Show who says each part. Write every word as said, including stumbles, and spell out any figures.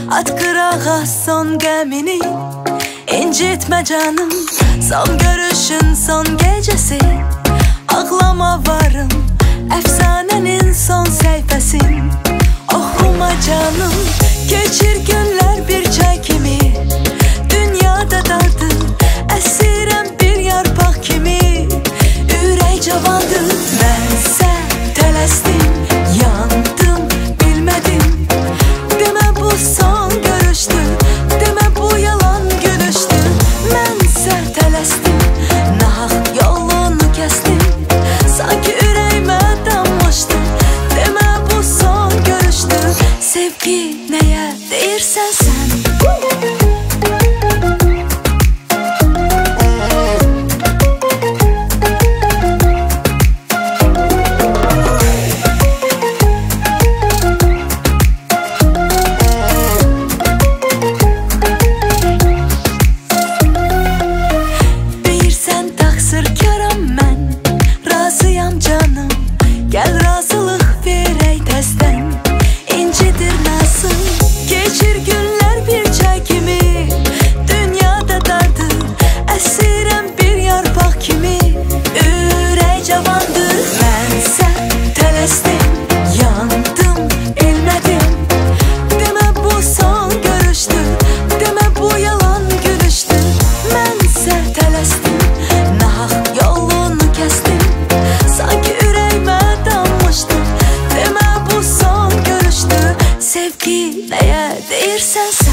Speaker 1: At qırağa son qəmini, incitmə canım. Son görüşün son gecəsi, ağlama varım. Əfsanənin son səhifəsin, oxuma canım. Keçir günlər bir çay kimi, dünyada dardı. Əsirəm bir yarpaq kimi, ürək cavandır. Mənsə tələsdim, yandım, bilmədim. Demə bu son görüşdü, demə bu yalan gülüşdü. Mənsə tələsdim, nahaq yolunu kəsdim. Sanki ürəyimə dammışdı, demə bu son görüşdü. Sevgi nəyə deyirsən sən? Gəl razılıq verək təzdən, incidir nasıl? Keçir günlər bir çay kimi, dünyada dardı. Əsirəm bir yarpaq kimi, ürək cavandır. Mənsə tələsdim, yandım, bilmədim. Demə bu son görüşdü, demə bu yalan gülüşdü. Mənsə tələsdim, nahaq yolunu kəsdim. Sanki sevgi nəyə deyirsən sən?